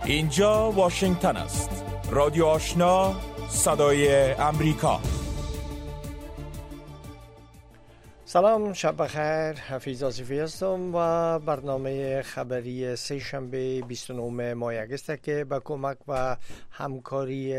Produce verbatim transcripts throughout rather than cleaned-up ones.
اینجا واشنگتن است. رادیو آشنا، صدای امریکا. سلام، شب بخیر. حفیظ آصفی هستم و برنامه خبری سه شنبه بیست و نهم ماه اگست که با کمک و همکاری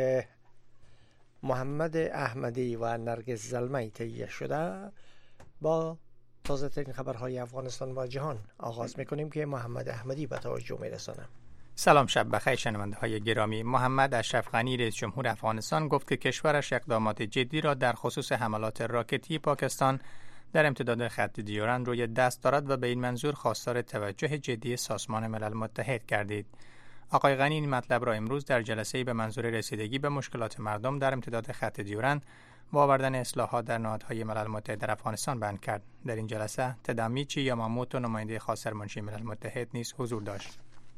محمد احمدی و نرگس زلمی تهیه شده با تازه ترین خبرهای افغانستان و جهان آغاز میکنیم که محمد احمدی به توجه میرسانه. سلام، شب بخیر شنونده های گرامی. محمد اشرف غنی رئیس جمهور افغانستان گفت که کشورش اقدامات جدی را در خصوص حملات راکتی پاکستان در امتداد خط دیورند روی دست دارد و به این منظور خواستار توجه جدی سازمان ملل متحد گردید. آقای غنی این مطلب را امروز در جلسه‌ای به منظور رسیدگی به مشکلات مردم در امتداد خط دیورند و آوردن اصلاحات در نهادهای ملل متحد در افغانستان بیان کرد. در این جلسه تدامیچی یاماموتو نماینده خاص منشی ملل متحد نیز حضور داشت.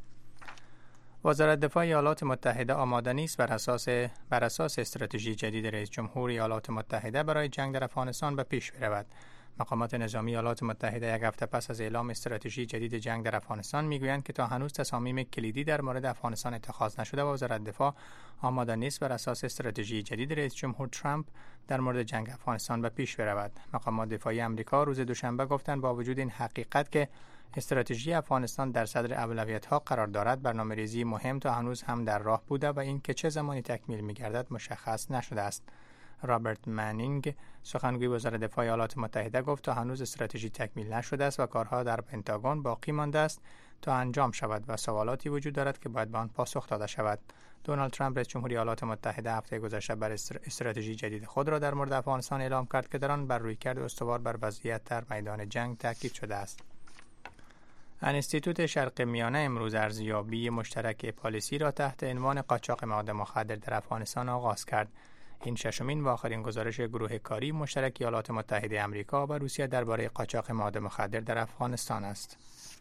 وزارت دفاع ایالات متحده آماده نیست بر اساس بر اساس استراتژی جدید رئیس جمهور ایالات متحده برای جنگ در افغانستان به پیش برود. مقامات نظامی ایالات متحده یک هفته پس از اعلام استراتژی جدید جنگ در افغانستان میگویند که تا هنوز تصامیم کلیدی در مورد افغانستان اتخاذ نشده و وزارت دفاع آماده نیست بر اساس استراتژی جدید رئیس جمهور ترامپ در مورد جنگ افغانستان به پیش برود. مقامات دفاعی آمریکا روز دوشنبه گفتند با وجود این حقیقت که استراتژی افغانستان در صدر اولویت‌ها قرار دارد، برنامه‌ریزی مهم تا هنوز هم در راه بوده و این که چه زمانی تکمیل می‌گردد مشخص نشده است. رابرت منینگ، سخنگوی وزارت دفاع ایالات متحده، گفت تا هنوز استراتژی تکمیل نشده است و کارها در پنتاگون باقی مانده است تا انجام شود و سوالاتی وجود دارد که باید به آن پاسخ داده شود. دونالد ترامپ رئیس جمهور ایالات متحده هفته گذشته بر استراتژی جدید خود را در مورد افغانستان اعلام کرد که در آن بر رویکرد استوار بر وضعیت در میدان جنگ تاکید شده است. انستیتوت شرق میانه امروز ارزیابی مشترک پالیسی را تحت عنوان قاچاق مواد مخدر در افغانستان آغاز کرد. این ششمین و آخرین گزارش گروه کاری مشترک ایالات متحده آمریکا و روسیه درباره قاچاق مواد مخدر در افغانستان است.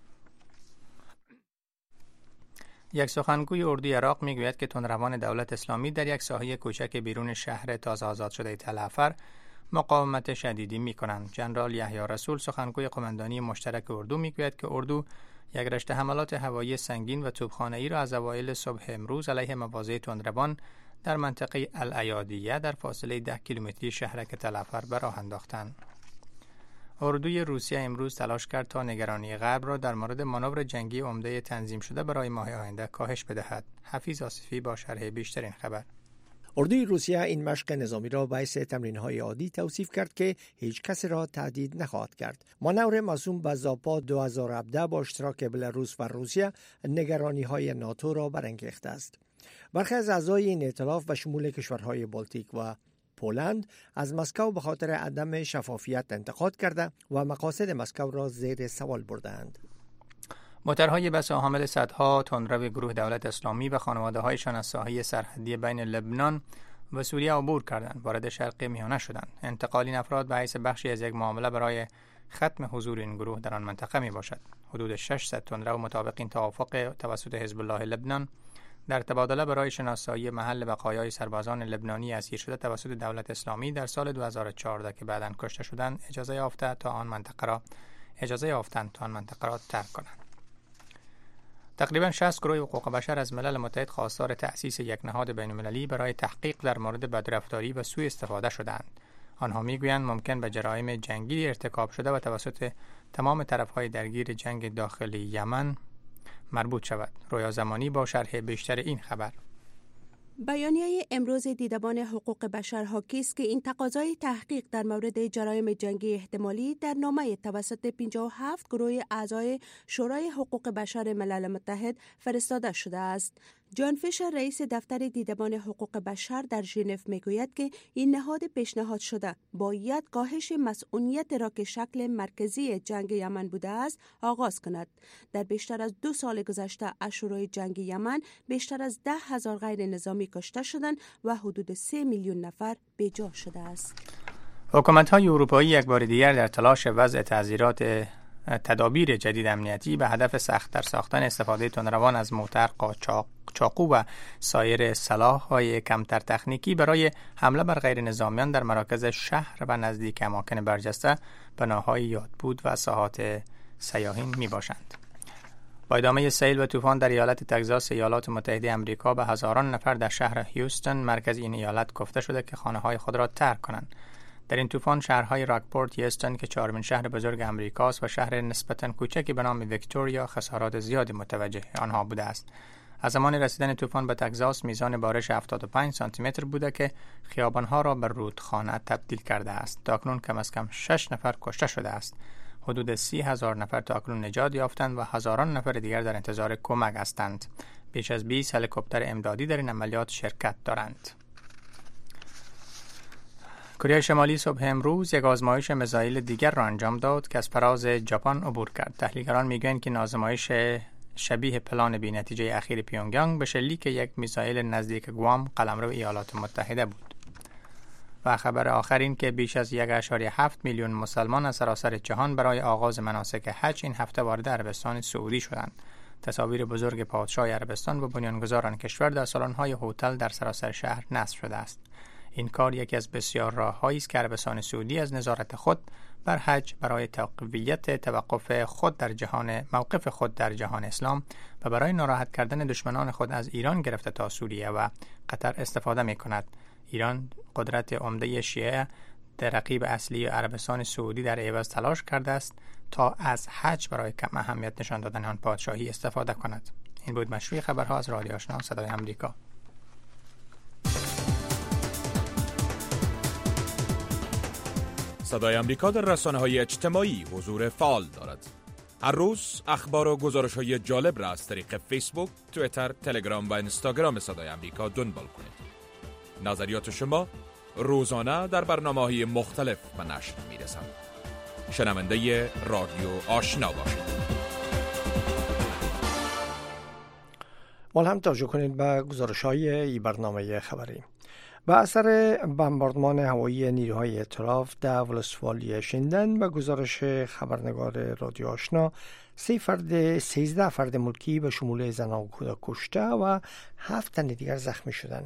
یک سخنگوی اردوی عراق میگوید که تندروان دولت اسلامی در یک ساحه کوچک بیرون شهر تازه آزاد شده تل افر مقاومت شدیدی می‌کنند. ژنرال یحیی رسول، سخنگوی قماندانی مشترک اردو، میگوید که اردو یک رشته حملات هوایی سنگین و توپخانه‌ای را از اوایل صبح امروز علیه مواضع تندروان در منطقه الایادیه در فاصله ده کیلومتری شهرک تل افر به راه انداختند. اردوی روسیه امروز تلاش کرد تا نگرانی غرب را در مورد مانور جنگی عمده تنظیم شده برای ماه آینده کاهش بدهد. حفیظ آصفی با شرح بیشتر این خبر. اردوی روسیه این مشق نظامی را باعث تمرین‌های عادی توصیف کرد که هیچ کسی را تهدید نخواهد کرد. مانور موسوم به زاپا دو هزار و هفده با اشتراک بلاروس و روسیه نگرانی‌های ناتو را برانگیخته است. برخی از اعضای این ائتلاف به شمول کشورهای بالتیک و پولند از مسکو به خاطر عدم شفافیت انتقاد کرده و مقاصد مسکو را زیر سوال بردند. موترهای بس حامل صدها تندرو گروه دولت اسلامی و خانواده‌هایشان از ساحه سرحدی بین لبنان و سوریه عبور کردند، وارد شرق میانه شدند. انتقال این افراد به حیث بخشی از یک معامله برای ختم حضور این گروه در آن منطقه می باشد. حدود ششصد تندرو مطابق این توافق توسط حزب الله لبنان در تبادله برای شناسایی محل بقایای سربازان لبنانی اسیر شده توسط دولت اسلامی در سال دو هزار و چهارده که بعداً کشته شدند اجازه یافته تا آن منطقه را اجازه یافتند تا آن منطقه را ترک کنند. تقریباً شصت گروه حقوق بشر از ملل متحد خواستار تأسیس یک نهاد بین‌المللی برای تحقیق در مورد بدرفتاری و سوء استفاده شدند. آنها میگویند ممکن به جرایم جنگی ارتکاب شده و توسط تمام طرف‌های درگیر جنگ داخلی یمن مربوط شود. رویا زمانی با شرح بیشتر این خبر. بیانیه امروز دیدبان حقوق بشر حاکی است که این تقاضای تحقیق در مورد جرایم جنگی احتمالی در نامه توسط پنجاه و هفت گروه اعضای شورای حقوق بشر ملل متحد فرستاده شده است. جان فیشر، رئیس دفتر دیدبان حقوق بشر در ژنو، میگوید که این نهاد پیشنهاد شده باید کاهش مسئولیت را که شکل مرکزی جنگ یمن بوده است آغاز کند. در بیشتر از دو سال گذشته از شروع جنگ یمن بیشتر از ده هزار غیر نظامی کشته شدند و حدود سه میلیون نفر بیجا شده است. حکومت‌های اروپایی یک بار دیگر در تلاش وضع تعزیرات تدابیر جدید امنیتی به هدف سخت‌تر ساختن استفاده تندروان از موتر، قاچاق، چاقو و سایر سلاح‌های کمتر تکنیکی برای حمله بر غیر نظامیان در مراکز شهر و نزدیک اماکن برجسته، بناهای یادبود و ساحات سیاحین می باشند. با ادامه سیل و طوفان در ایالت تگزاس ایالات متحده آمریکا به هزاران نفر در شهر هیوستن مرکز این ایالت گفته شده که خانه‌های خود را ترک کنند. در این طوفان شهرهای راکپورت، هیوستن که چهارمین شهر بزرگ آمریکاست و شهر نسبتاً کوچکی به نام ویکتوریا خسارات زیادی متوجه آنها بوده است. از زمان رسیدن طوفان به تگزاس میزان بارش هفتاد و پنج سانتی متر بوده که خیابانها را به رودخانه تبدیل کرده است. تاکنون کم از کم شش نفر کشته شده است. حدود سی هزار نفر تاکنون نجات یافتند و هزاران نفر دیگر در انتظار کمک هستند. بیش از بیست هلیکوپتر امدادی در این عملیات شرکت دارند. کره شمالی صبح امروز یک آزمایش میزایل دیگر را انجام داد که از فراز ژاپن عبور کرد. تحلیلگران میگویند که این آزمایش شبیه پلان بی‌نتیجه اخیر پیونگیانگ به شلیک یک میزایل نزدیک گوام قلمرو ایالات متحده بود. و خبر آخر این که بیش از یک ممیز هفت میلیون مسلمان از سراسر جهان برای آغاز مناسک حج این هفته وارد عربستان سعودی شدند. تصاویر بزرگ پادشاه عربستان و بنیانگذاران کشور در سالن‌های هتل در سراسر شهر نصب شده است. این کار یکی از بسیار راه‌هایی است که عربستان سعودی از نظارت خود بر حج برای تقویت توقف خود در جهان موقف خود در جهان اسلام و برای ناراحت کردن دشمنان خود از ایران گرفته تا سوریه و قطر استفاده می‌کند. ایران قدرت عمده شیعه در رقیب اصلی عربستان سعودی در عوض تلاش کرده است تا از حج برای کم اهمیت نشان دادن آن پادشاهی استفاده کند. این بود مشروع خبرها از رادیو آشنا صدای آمریکا. صدای آمریکا در رسانه‌های اجتماعی حضور فعال دارد. هر روز اخبار و گزارش‌های جالب را از طریق فیسبوک، توییتر، تلگرام و اینستاگرام صدای آمریکا دنبال کنید. نظریات شما روزانه در برنامه‌های مختلف به نشر می‌رسند. شنونده رادیو آشنا باشید. مال هم توجه کنید به گزارش‌های این برنامه خبری. به اثر بمباردمان هوایی نیروهای ائتلاف در ولسوالی شیندن به گزارش خبرنگار رادیو آشنا سه فرد سیزده فرد ملکی به شمول زنان و کودک کشته و هفت تن دیگر زخمی شدند.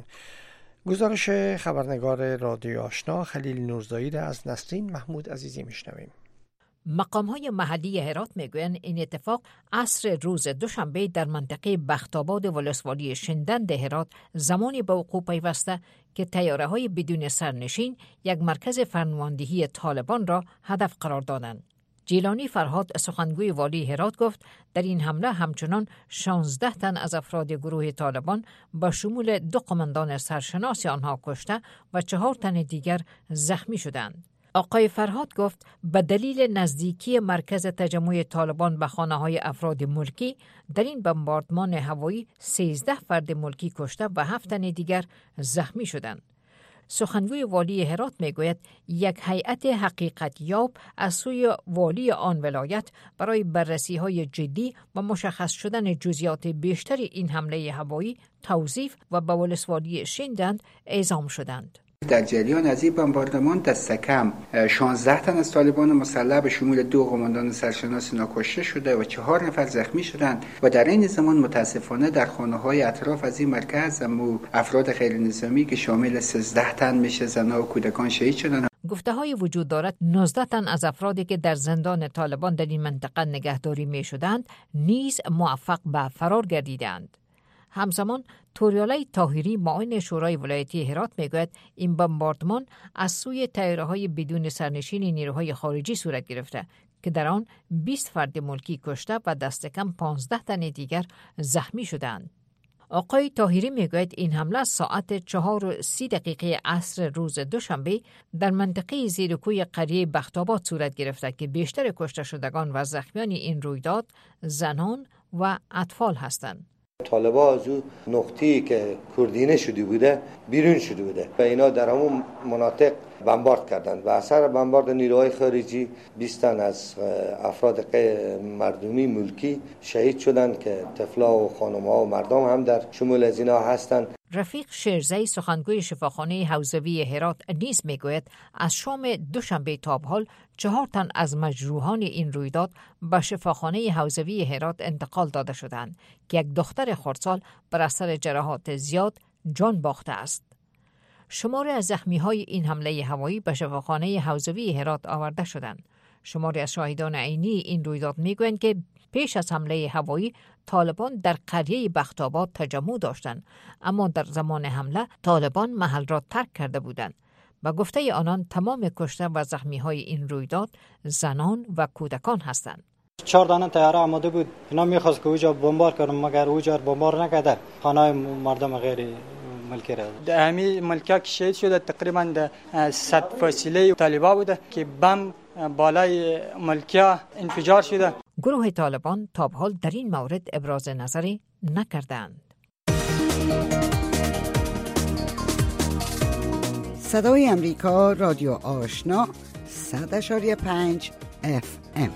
گزارش خبرنگار رادیو آشنا خلیل نورزایی را از نسرین محمود عزیزی میشنویم. مقام‌های محلی هرات میگویند این اتفاق عصر روز دوشنبه در منطقه بخت‌آباد ولسوالی شیندن هرات زمانی به وقوع پیوسته که طیاره‌های بدون سرنشین یک مرکز فرماندهی طالبان را هدف قرار دادند. جیلانی فرهاد سخنگوی والی هرات گفت در این حمله همچنان شانزده تن از افراد گروه طالبان با شمول دو قماندان سرشناس آنها کشته و چهار تن دیگر زخمی شدند. آقای فرهاد گفت به دلیل نزدیکی مرکز تجمع طالبان به خانه‌های افراد ملکی در این بمباردمان هوایی سیزده فرد ملکی کشته و هفت تن دیگر زخمی شدند. سخنگوی والی هرات میگوید یک هیئت حقیقت یاب از سوی والی آن ولایت برای بررسی‌های جدی و مشخص شدن جزئیات بیشتر این حمله هوایی توصیف و به ولسوالی شیندن اعزام شدند. در جریان از این بمباردمان دست کم شانزده تن از طالبان مسلح به شمول دو قماندان سرشناس ناکشته شده و چهار نفر زخمی شدند و در این زمان متاسفانه در خانه‌های اطراف از این مرکز هم افراد غیر نظامی که شامل سیزده تن میشه زنان و کودکان شهید شدند. گفته‌های وجود دارد نوزده تن از افرادی که در زندان طالبان در این منطقه نگهداری می‌شدند نیز موفق به فرار گردیدند. همزمان توریاله طاهری معاون شورای ولایتی هرات میگوید این بمباردمان از سوی طیاره‌های بدون سرنشین نیروهای خارجی صورت گرفته که در آن بیست فرد ملکی کشته و دست کم پانزده تن دیگر زخمی شدند. آقای طاهری میگوید این حمله ساعت چهار و سی دقیقه عصر روز دوشنبه در منطقه زیرکوی قریه بخت‌آباد صورت گرفته که بیشتر کشته شدگان و زخمیان این رویداد زنان و اطفال هستند. طالبا از اون نقطه‌ای که کردینه شده بوده بیرون شده بوده و اینا در همون مناطق بمبارد کردند و اثر بمبارد نیروهای خارجی بیست تن از افراد مردمی ملکی شهید شدند که طفلا و خانم‌ها و مردم هم در شمول از اینا هستند. رفیق شیرزی سخنگوی شفاخانه حوزوی هرات نیز میگوید از شام دوشنبه تا به حال چهار تن از مجروحان این رویداد به شفاخانه حوزوی هرات انتقال داده شدند که یک دختر خردسال بر اثر جراحات زیاد جان باخته است. شماری از زخمی‌های این حمله هوایی به شفاخانه حوزوی هرات آورده شدند. شماری از شاهدان عینی این رویداد میگویند که پیش از حمله هوایی طالبان در قریه بختاباد تجمع داشتند، اما در زمان حمله طالبان محل را ترک کرده بودند. با گفته آنان تمام کشته و زخمی های این رویداد زنان و کودکان هستند. چهار دانه طیاره آماده بود، اینا میخواست که اوجا بمبار کنم مگر اوجا بمبار نکرده. خانه مردم غیر ملکی را همی ملکا که شهید شده تقریبا در صد فاصله طالبا بوده که بم بالای ملکا انفجار شده. گروه طالبان تا به حال در این مورد ابراز نظری نکردند. صدای امریکا، رادیو آشنا، صد اشاری پنج اف ام.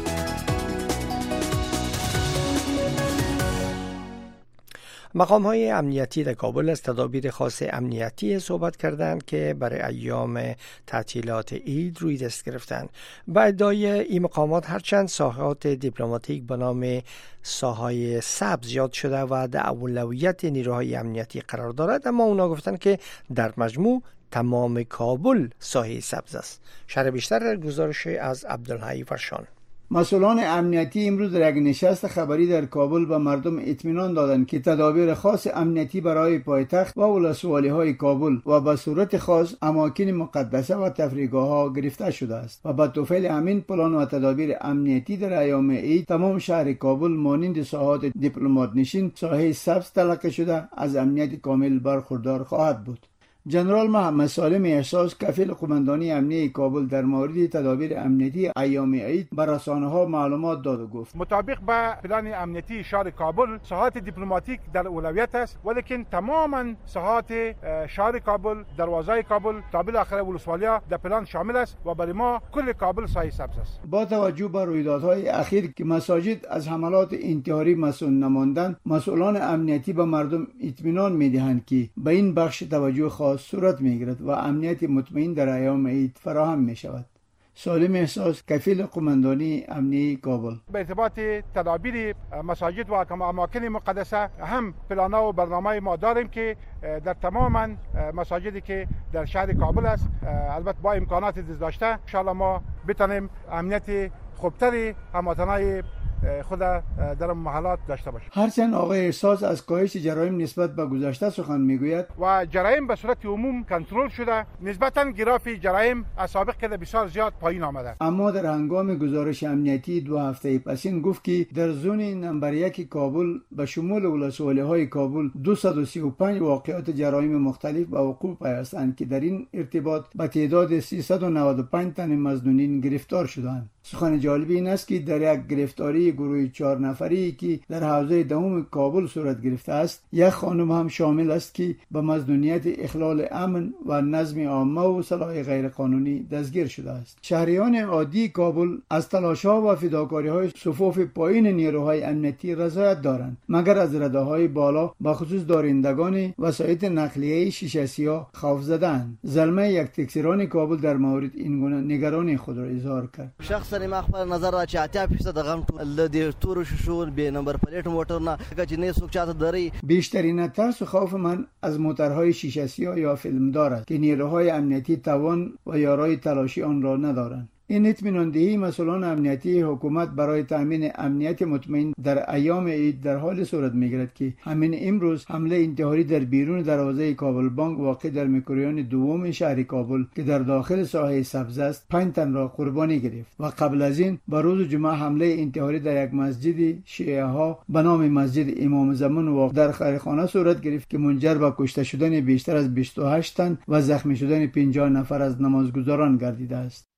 مقام‌های امنیتی در کابل از تدابیر خاص امنیتی صحبت کردند که برای ایام تعطیلات عید روی دست گرفتند. با ادعای این مقامات هرچند ساحات دیپلماتیک به نام ساحای سبز یاد شده و در اولویت نیروهای امنیتی قرار دارد، اما اونا گفتند که در مجموع تمام کابل ساحه سبز است. شرح بیشتر در گزارش از عبدالحی فرشان. مسئولان امنیتی امروز در یک نشست خبری در کابل به مردم اطمینان دادند که تدابیر خاص امنیتی برای پایتخت و ولسوالی‌های کابل و به صورت خاص اماکن مقدسه و تفریحگاه‌ها گرفته شده است و به طفیل همین پلان و تدابیر امنیتی در ایام عید تمام شهر کابل مانند ساحات دیپلمات نشین ساحه سبز تلقی شده از امنیت کامل برخوردار خواهد بود. جنرال محمد سالم احساس کفیل قماندانی امنیتی کابل در مورد تدابیر امنیتی ایام عید بر رسانه‌ها معلومات داد و گفت مطابق با پلان امنیتی شهر کابل ساحات دیپلماتیک در اولویت است، ولیکن تماما ساحات شهر کابل، دروازه کابل تا بالاخره ولسوالیا در پلان شامل است و برای ما کل کابل سایه سبز است. با توجه به رویدادهای اخیر که مساجد از حملات انتحاری مسئول نماندند، مسئولان امنیتی به مردم اطمینان می‌دهند که به این بخش توجه خاص صورت میگیرد و امنیت مطمئن در ایام عید فراهم می شود. سالم احساس کفیل قماندانی امنی کابل به ارتباط تدابیر مساجد و اماکن مقدسه هم پلان و برنامه ما داریم که در تمام مساجدی که در شهر کابل است، البته با امکانات داشته ان شاء الله ما بتونیم امنیت خوبتری هموطنای خود در محلات داشته باشیم. هرچند آقای احساس از کاهش جرایم نسبت به گذشته سخن میگوید و جرایم به صورت عموم کنترل شده، نسبتا گراف جرایم از سابق که بسیار زیاد پایین آمده، اما در هنگام گزارش امنیتی دو هفته پسین گفت که در زون نمبر یک کابل به شمول ولسوالی‌های کابل دویست و سی و پنج واقعات جرایم مختلف به وقوع پیوستند که در این ارتباط به تعداد سیصد و نود و پنج تن مظنونین گرفتار شدند. سخن جالب این است که در یک گرفتاری گروه چهار نفری که در حوزه دهم کابل صورت گرفته است، یک خانم هم شامل است که به مظنونیت اخلال امن و نظم عامه و سلاح غیر قانونی دستگیر شده است. شهریان عادی کابل از تلاش‌ها و فداکاری‌های صفوف پایین نیروهای امنیتی رضایت دارند، مگر از رده‌های بالا به خصوص دارندگان وسایط نقلیه شیشه سیاه خوف زدند. زلمه یک تکسیران کابل در مورد این گونه نگرانی خود را اظهار کرد. شخصا ما خپل نظر را چې اتیا فیصد غم د تور ششو به نمبر پلیت موټر نه چې نه سوق چاته داری. بیشترین ترس و خوف من از موتورهای شیشه سیاه یا فیلمدار است که نیروهای امنیتی توان و یارای تلاشی آن را ندارند. این اطمینان دهی مسئولان امنیتی حکومت برای تامین امنیت مطمئن در ایام عید در حال صورت میگیرد که همین امروز حمله انتحاری در بیرون دروازه کابل بانک واقع در میکرویان دوم شهر کابل که در داخل ساحه سبز است پنج تن را قربانی گرفت و قبل از این به روز جمعه حمله انتحاری در یک مسجد شیعه ها به نام مسجد امام زمان واقع در خیرخانه صورت گرفت که منجر به کشته شدن بیشتر از بیست و هشت تن و زخمی شدن پنجاه نفر از نمازگزاران گردیده است.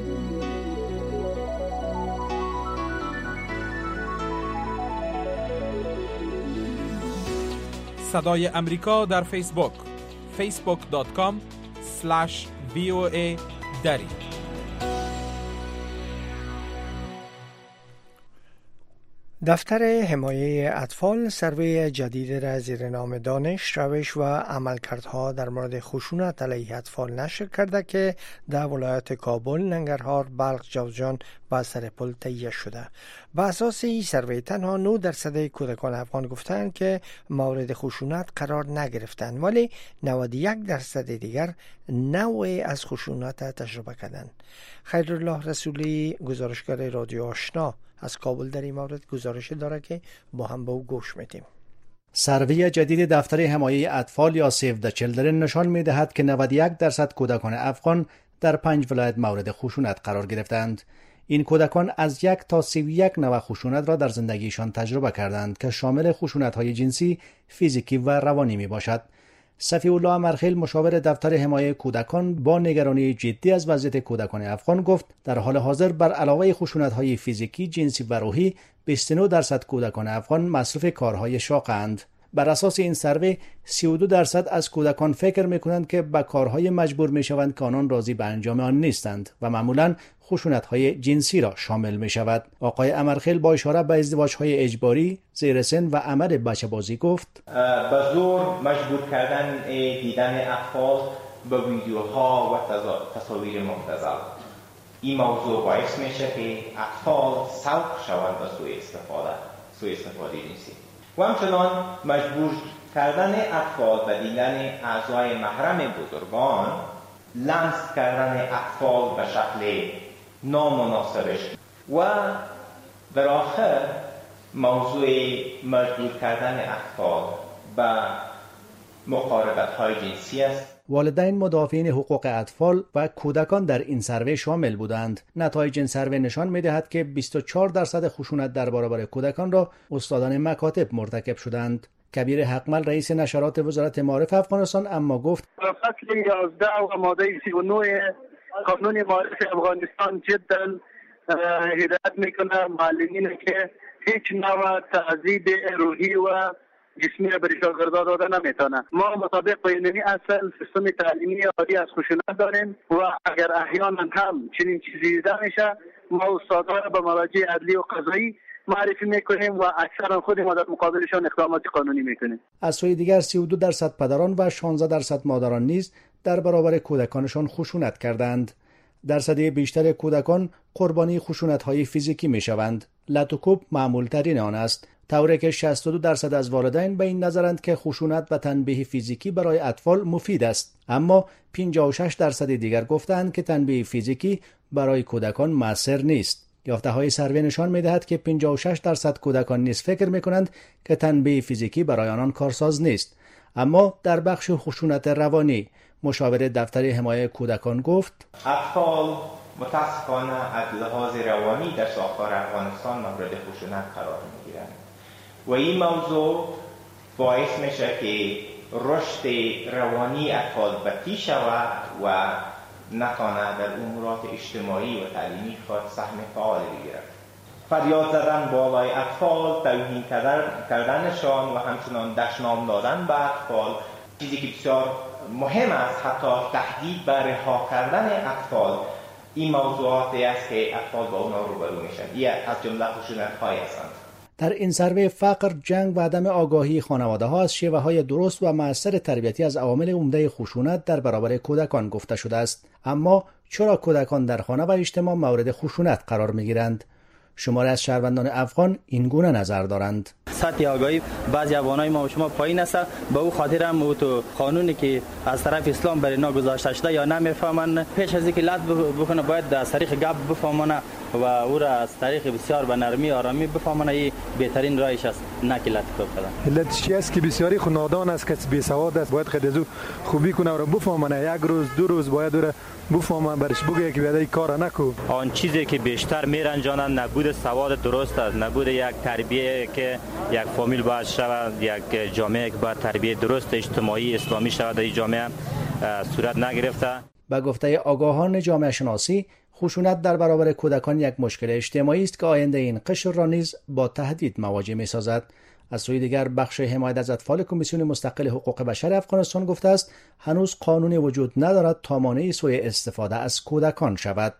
صدای امریکا در فیسبوک فیسبوک دات کام اسلش وی او ای دری. دفتر حمایه اطفال سروی جدید را زیر نام دانش، روش و عملکردها در مورد خشونت علیه اطفال نشر کرده که در ولایت کابل، ننگرهار، بلخ، جوزجان با سر پل تهیه شده. با اساس این سروی تنها نه درصد کودکان افغان گفتند که مورد خشونت قرار نگرفتند، ولی نود و یک درصد دیگر نوعی از خشونت تجربه کردند. خیرالله رسولی گزارشگر رادیو آشنا از کابل در این مورد گزارش داره که با هم به او گوش میدیم. سروی جدید دفتر حمایه اطفال یا سیو د چیلدرن نشان می‌دهد که نود و یک درصد کودکان افغان در پنج ولایت مورد خشونت قرار گرفتند. این کودکان از یک تا سی و یک نوع خشونت را در زندگیشان تجربه کردند که شامل خشونت‌های جنسی، فیزیکی و روانی میباشد. صفی الله امرخیل مشاور دفتر حمایه کودکان با نگرانی جدی از وضعیت کودکان افغان گفت در حال حاضر بر علاوه خشونت‌های فیزیکی، جنسی و روحی بیست و نه درصد کودکان افغان مصروف کارهای شاقند. بر اساس این سروی سی و دو درصد از کودکان فکر می‌کنند که به کارهای مجبور می‌شوند که آنان راضی به انجام آن نیستند و معمولاً خشونت‌های جنسی را شامل می‌شود. آقای امرخیل با اشاره به ازدواج‌های اجباری، زیر سن و عمل بچه‌بازی گفت: به زور مجبور کردن دیدن اطفال به ویدیوها و تصاویر مبتذل. این موضوع باعث میشه که اطفال سوق شوند به سوء استفاده، سوء استفاده جنسی. و همچنان مجبور کردن اطفال به دیدن اعضای محرم بزرگان، لمس کردن اطفال به شکل نامناسبش و در آخر موضوع مجبور کردن اطفال به مقاربت‌های جنسی است. والدین مدافعین حقوق اطفال و کودکان در این سروی شامل بودند. نتایج این سروی نشان می‌دهد که بیست و چهار درصد خشونت در برابر کودکان را استادان مکاتب مرتکب شدند. کبیر حقمل رئیس نشرات وزارت معارف افغانستان اما گفت: فصل یازده و ماده سی و نه قانون معارف افغانستان جدا هدایت میکنه معلمین که هیچ نوع تعذیب روحی و جسمی بر شاگردان داده نمیتونه. ما مطابق با این اصل سیستم تعلیمی عالی از خشونت داریم و اگر احیانا هم چنین چیزی دیده میشه ما استادان را به مراجع عدلی و قضایی معرفی میکنیم و اکثرا خود ما در مقابلشان اقدامات قانونی میکنیم. از سوی دیگر سی و دو درصد پدران و شانزده درصد مادران نیز در برابر کودکانشان خشونت کردند. درصد بیشتر کودکان قربانی خشونت‌های فیزیکی میشوند. لط و کوب معمول ترین آن است، طوری که شصت و دو درصد از والدین به این نظرند که خشونت و تنبیه فیزیکی برای اطفال مفید است، اما پنجاه و شش درصد دیگر گفتند که تنبیه فیزیکی برای کودکان مؤثر نیست. یافته‌های سروی نشان می‌دهد که پنجاه و شش درصد کودکان نیز فکر می‌کنند که تنبیه فیزیکی برای آنان کارساز نیست. اما در بخش خشونت روانی مشاور دفتر حمایه کودکان گفت: اطفال متاسفانه از لحاظ روانی در ساختار افغانستان مورد خشونت قرار می‌گیرند و این موضوع باعث میشه که رشد روانی اطفال بطیء شود و نتانه در امورات اجتماعی و تعلیمی خود سهم فعال بگیرد. فریاد زدن بالای اطفال، توهین کردنشان و همچنان دشنام دادن به اطفال چیزی که بسیار مهم است، حتی تهدید به رها کردن اطفال، این موضوعاتی است که اطفال با اونها روبرو میشن. این از جمله خشونت‌های هستند. در این سروی فقر، جنگ و عدم آگاهی خانواده ها از شیوه های درست و مؤثر تربیتی از عوامل عمده خشونت در برابر کودکان گفته شده است. اما چرا کودکان در خانه و اجتماع مورد خشونت قرار می گیرند؟ شماری از شهروندان افغان این گونه نظر دارند. سطح آگاهی بعضی افغانای ما و شما پایین است. به او خاطر هم او تو قانونی که از طرف اسلام برای اینا گذاشته شده یا نمیفهمن، پیش از اینکه لط بکنه باید از طریق گپ بفهمونه و او را از طریق بسیار به نرمی آرامی بفهمونه. این بهترین راهش است، نه که لط بکنه. علت چی است که بسیاری خود نادان است، که بی سواد است، باید خود ازو خوبی کنه و بفهمونه. یک روز دو روز باید او را بفهمه، برش بگه که بیادای کار نکو. آن چیزی که بیشتر میرنجانند نبود سواد درست است، نبود یک تربیه که یک فامیل باید شود، یک جامعه که باید تربیه درست اجتماعی اسلامی شود، این جامعه صورت نگرفته. به گفته آگاهان جامعه شناسی، خشونت در برابر کودکان یک مشکل اجتماعی است که آینده این قشر را نیز با تهدید مواجه می سازد. از سوی دیگر بخش حمایت از اطفال کمیسیون مستقل حقوق بشر افغانستان گفته است هنوز قانونی وجود ندارد تا مانع سوء استفاده از کودکان شود.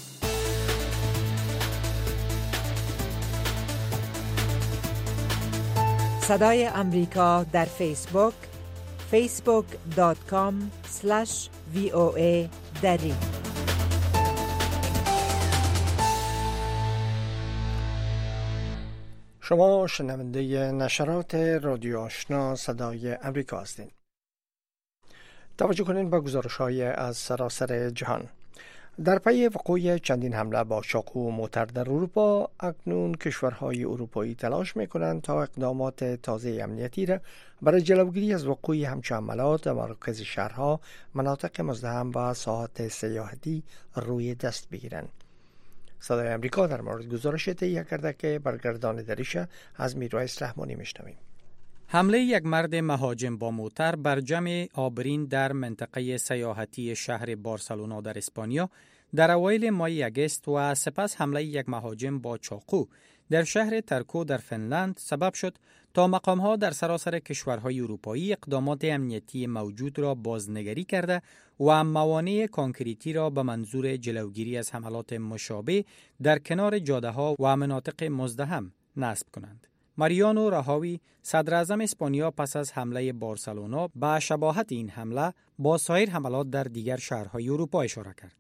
صدای امریکا در فیسبوک فیسبوک دات کام اسلش وی او ای دری شما شنونده نشرات رادیو آشنا صدای امریکا هستید. توجه کنین به گزارش‌های از سراسر جهان. در پی وقوع چندین حمله با چاقو و موتر در اروپا، اکنون کشورهای اروپایی تلاش می‌کنند تا اقدامات تازه امنیتی را برای جلوگیری از وقوع همچون حملات در مراکز شهرها، مناطق مزدحم و ساحات سیاحتی روی دست بگیرند. صدای امریکا در مورد گزارش تهیه کرده که برگردان دریش از میرویس رحمانی میشنویم. حمله یک مرد مهاجم با موتر بر جمع آبرین در منطقه سیاحتی شهر بارسلونا در اسپانیا در اوایل ماه اگست و سپس حمله یک مهاجم با چاقو در شهر ترکو در فنلند سبب شد تا مقام‌ها در سراسر کشورهای اروپایی اقدامات امنیتی موجود را بازنگری کرده و موانع کانکریتی را به منظور جلوگیری از حملات مشابه در کنار جاده‌ها و مناطق مزدحم نصب کنند. ماریانو راهاوی، صدر اعظم اسپانیا، پس از حمله بارسلونا به شباهت این حمله با سایر حملات در دیگر شهرهای اروپا اشاره کرد.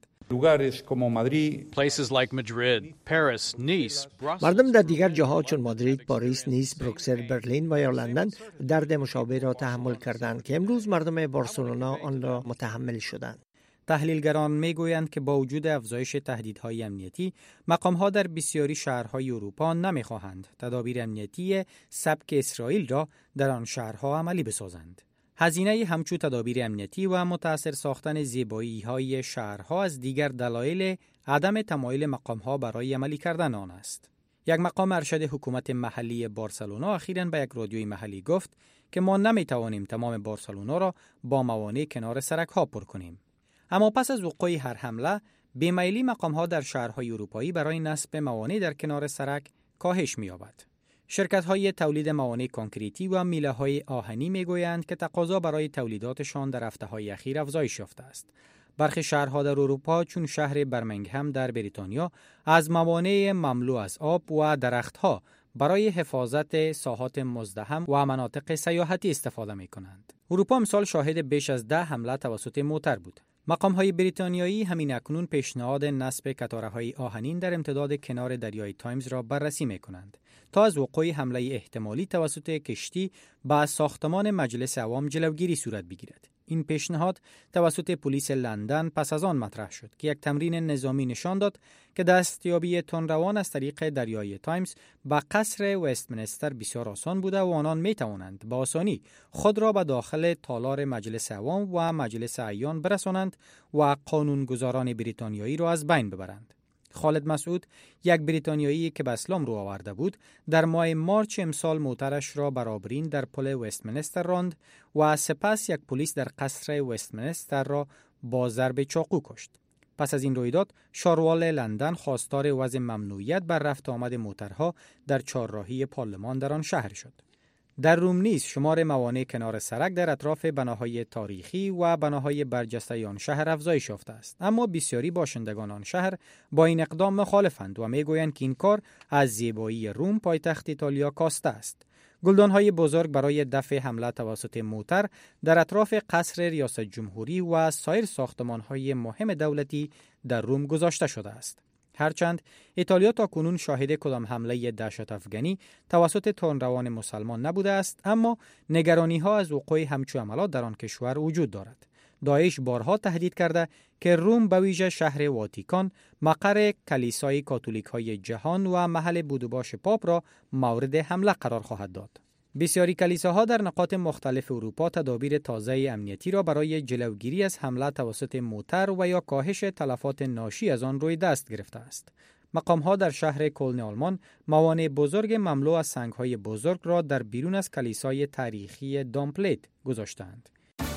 مردم در دیگر جاها چون مادرید، پاریس، نیس، بروکسل، برلین و یا لندن درد مشابه را تحمل کردند که امروز مردم بارسلونا آن را متحمل شدند. تحلیلگران میگویند که با وجود افزایش تهدیدهای امنیتی، مقام‌ها در بسیاری شهرهای اروپا نمی‌خواهند تدابیر امنیتی سبک اسرائیل را در آن شهرها عملی بسازند. هزینه همچون تدابیر امنیتی و متأثر ساختن زیبایی‌های شهرها از دیگر دلایل عدم تمایل مقام‌ها برای عملی کردن آن است. یک مقام ارشد حکومت محلی بارسلونا اخیراً به یک رادیوی محلی گفت که ما نمی‌توانیم تمام بارسلونا را با موانع کنار سرک‌ها پر کنیم. اما پس از وقوع هر حمله، بیمیلی مقام‌ها در شهرهای اروپایی برای نصب موانع در کنار سرک کاهش می‌یابد. شرکت‌های تولید موانع کانکریتی و میله‌های آهنی می‌گویند که تقاضا برای تولیداتشان در هفته‌های اخیر افزایش یافته است. برخی شهرها در اروپا چون شهر برمنگهم در بریتانیا از موانع مملو از آب و درخت‌ها برای حفاظت ساحات مزدحم و مناطق سیاحتی استفاده می‌کنند. اروپا امسال شاهد بیش از ده حمله توسط موتر بود. مقام‌های بریتانیایی همین اکنون پیشنهاد نصب قطاره‌های آهنین در امتداد کنار دریای تایمز را بررسی می‌کنند تا از وقوع حمله احتمالی توسط کشتی به ساختمان مجلس عوام جلوگیری صورت بگیرد. این پیشنهاد توسط پلیس لندن پس از آن مطرح شد که یک تمرین نظامی نشان داد که دستیابی تندروان از طریق دریای تایمز به قصر وستمینستر بسیار آسان بوده و آنان می توانند با آسانی خود را به داخل تالار مجلس عوام و مجلس اعیان برسانند و قانونگذاران بریتانیایی را از بین ببرند. خالد مسعود، یک بریتانیایی که به اسلام رو آورده بود، در ماه مارچ امسال موترش را بر آبرین در پل وستمینستر راند و سپس یک پلیس در قصر وستمینستر را با ضرب چاقو کشت. پس از این رویداد، شاروال لندن خواستار وضع ممنوعیت بر رفت آمد موترها در چهارراهی پارلمان در آن شهر شد. در روم نیز شمار موانع کنار سرک در اطراف بناهای تاریخی و بناهای برجسته آن شهر افزایش یافته است، اما بسیاری باشندگان آن شهر با این اقدام مخالفند و میگویند که این کار از زیبایی روم پایتخت ایتالیا کاسته است. گلدانهای بزرگ برای دفع حمله توسط موتر در اطراف قصر ریاست جمهوری و سایر ساختمانهای مهم دولتی در روم گذاشته شده است. هرچند ایتالیا تا کنون شاهد کدام حمله دهشت افغانی توسط تندروان مسلمان نبوده است، اما نگرانی ها از وقوع همچون حملات در آن کشور وجود دارد. داعش بارها تهدید کرده که روم به ویژه شهر واتیکان مقر کلیسای کاتولیک های جهان و محل بود و باش پاپ را مورد حمله قرار خواهد داد. بسیاری کلیساها در نقاط مختلف اروپا تدابیر تازه امنیتی را برای جلوگیری از حمله توسط موتر و یا کاهش تلفات ناشی از آن روی دست گرفته است. مقام‌ها در شهر کلن آلمان موانع بزرگ مملو از سنگ‌های بزرگ را در بیرون از کلیسای تاریخی دامپلیت گذاشتند.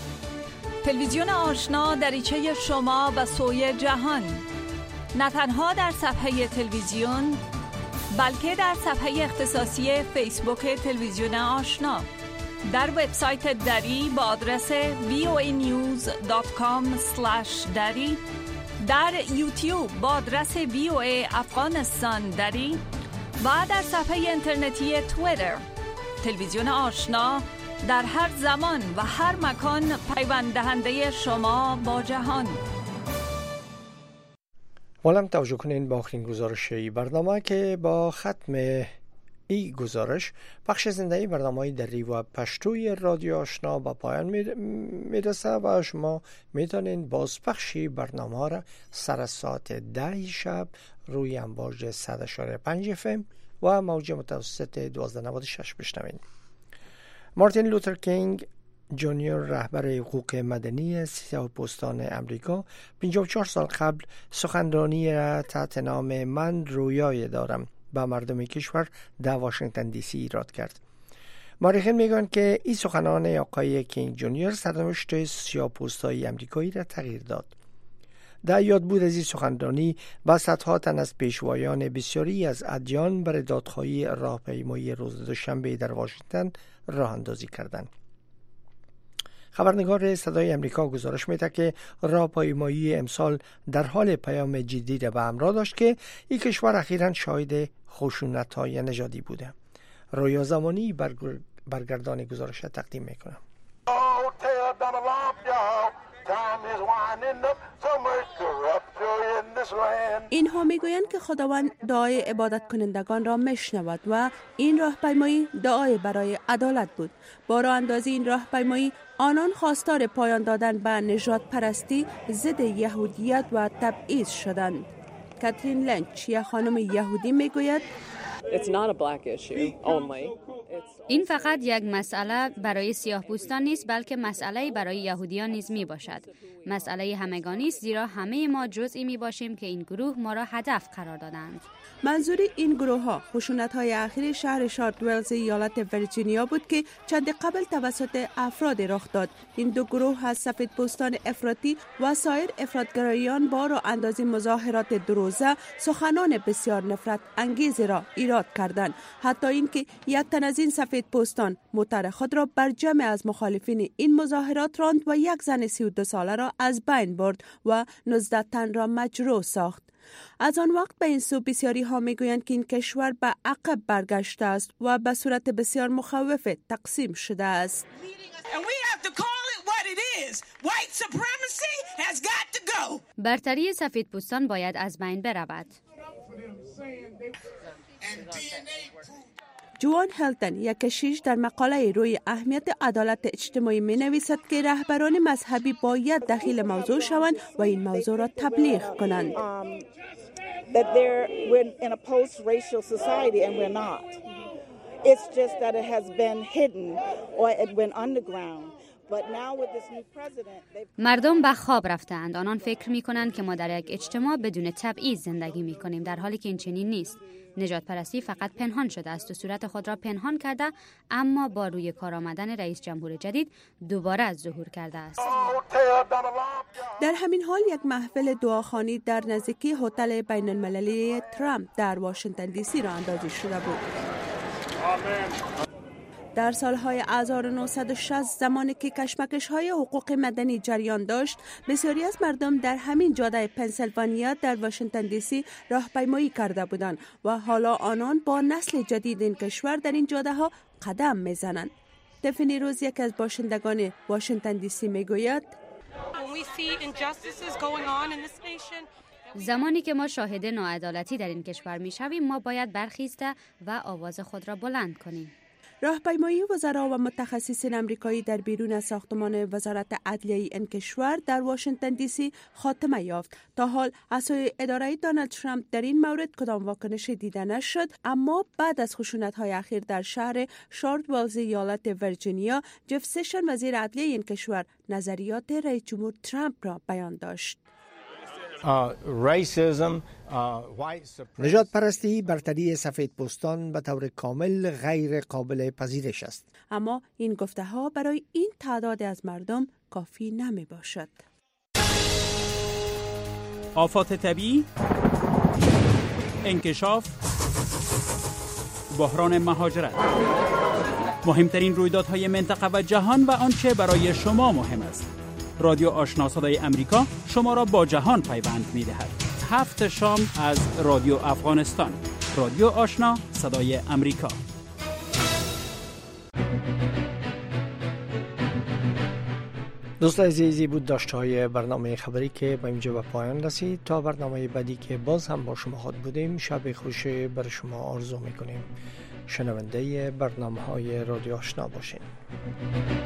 تلویزیون آشنا دریچه شما به سوی جهان، نه تنها در صفحه تلویزیون بلکه در صفحه اختصاصی فیسبوک تلویزیون آشنا، در وبسایت دری با آدرس وی او ای نیوز دات کام اسلش دری، در یوتیوب با آدرس وی او ای افغانستان دری و در صفحه اینترنتی توییتر. تلویزیون آشنا در هر زمان و هر مکان پیوند دهنده شما با جهان. ولم توجه کنین با آخرین گزارش برنامه که با ختم این گزارش بخش زنده برنامه دری و پشتوی رادیو آشنا به پایان میرسه و شما میتونین باز پخشی برنامه را سر ساعت ده شب روی امواج صد و شش و پنج اف ام و موج متوسط دوازده نود و شش بشنوین. مارتین لوتر کینگ جونیور، رهبر حقوق مدنی سیاه‌پوستان امریکا، پنجاه و چهار سال قبل سخنرانی را تحت نام من رویای دارم به مردم کشور در واشنگتن دی سی ایراد کرد. مورخین میگن که این سخنان آقای کینگ جونیور سرنوشت سیاه‌پوستای امریکایی را تغییر داد. در یاد بود از این سخنرانی و صدها تن از پیشوایان بسیاری از ادیان برای دادخواهی راهپیمایی روز دوشنبه در واشنگتن راه اندازی کردند. خبرنگار صدای امریکا گزارش میده که راهپیمایی امسال در حال پیام جدی را به همراه داشت که این کشور اخیراً شاهد خشونت‌های نژادی بوده. رویا زمانی برگردان گزارش تقدیم میکنم. اینها میگویند که خداوند دعای عبادت کنندگان را میشنود و این راهپیمایی دعای برای عدالت بود. با راه اندازی این راهپیمایی آنان خواستار پایان دادن به نژاد پرستی، ضد یهودیت و تبعیض شدند. کاترین لنچ، یک خانم یهودی، میگوید این فقط یک مسئله برای سیاه‌پوستان نیست، بلکه مسئله برای یهودیان نیز می باشد. مسئله همگانی است، زیرا همه ما جزئی می باشیم که این گروه ما را هدف قرار دادند. منظور این گروه ها خشونت های اخیر شهر شارلت ولز ایالت ویرجینیا بود که چند قبل توسط افراد رخ داد. این دو گروه از سفید پوستان افراطی و سایر افراطگرایان با راه اندازی مظاهرات دو روزه سخنان بسیار نفرت انگیز را ایراد کردند. حتی اینکه یک تن از این سفید پوستان موتر خود را بر جمع از مخالفین این مظاهرات راند و یک زن سی و دو ساله را از بین برد و نوزده تن را مجروح ساخت. از آن وقت به این سو بسیاری ها میگویند که این کشور به عقب برگشته است و به صورت بسیار مخوف تقسیم شده است. برتری سفیدپوستان باید از بین برود. جوان هلتن، یک کشیش، در مقاله روی اهمیت عدالت اجتماعی می نویسد که رهبران مذهبی باید دخیل موضوع شوند و این موضوع را تبلیغ کنند. مردم به خواب رفتند. آنان فکر می کنند که ما در یک اجتماع بدون تبعیض زندگی می کنیم، در حالی که این چنین نیست. نژاد پرستی فقط پنهان شده است و صورت خود را پنهان کرده، اما با روی کار آمدن رئیس جمهور جدید دوباره از ظهور کرده است. در همین حال یک محفل دعاخوانی در نزدیکی هتل بین المللی ترامپ در واشنگتن دی سی راه اندازی شده بود. در سالهای هزار و نهصد و شصت زمانی که کشمکش‌های حقوق مدنی جریان داشت، بسیاری از مردم در همین جاده پنسیلوانیا در واشنگتن دی سی راهپیمایی کرده بودند و حالا آنان با نسل جدید این کشور در این جاده ها قدم میزنند. تفنی روز، یک از باشندگان واشنگتن دی سی، میگوید زمانی که ما شاهد ناعدالتی در این کشور میشویم، ما باید برخیسته و آواز خود را بلند کنیم. راهپیمایی وزرا و متخصصین آمریکایی در بیرون از ساختمان وزارت عدلیه این کشور در واشنگتن دی سی خاتمه یافت. تا حال از سوی اداره دونالد ترامپ در این مورد کدام واکنشی دیده نشد، اما بعد از خشونت‌های اخیر در شهر شارلت ولز ایالت ویرجینیا، جف سیشن، وزیر عدلیه این کشور، نظریات رئیس جمهور ترامپ را بیان داشت. نژاد پرستی، برتری سفید پوستان به طور کامل غیر قابل پذیرش است. اما این گفته ها برای این تعداد از مردم کافی نمی باشد. آفات طبیعی، انکشاف، بحران مهاجرت، مهمترین رویدادهای منطقه و جهان و آنچه برای شما مهم است. رادیو آشنا صدای امریکا شما را با جهان پیوند می دهد. هفت شام از رادیو افغانستان. رادیو آشنا صدای امریکا. دوستان عزیزی، بود داشتهای برنامه خبری که با اینجا به پایان رسید. تا برنامه بعدی که باز هم با شما خود بودیم، شب خوش بر شما آرزو میکنیم. شنونده برنامه های رادیو آشنا باشین.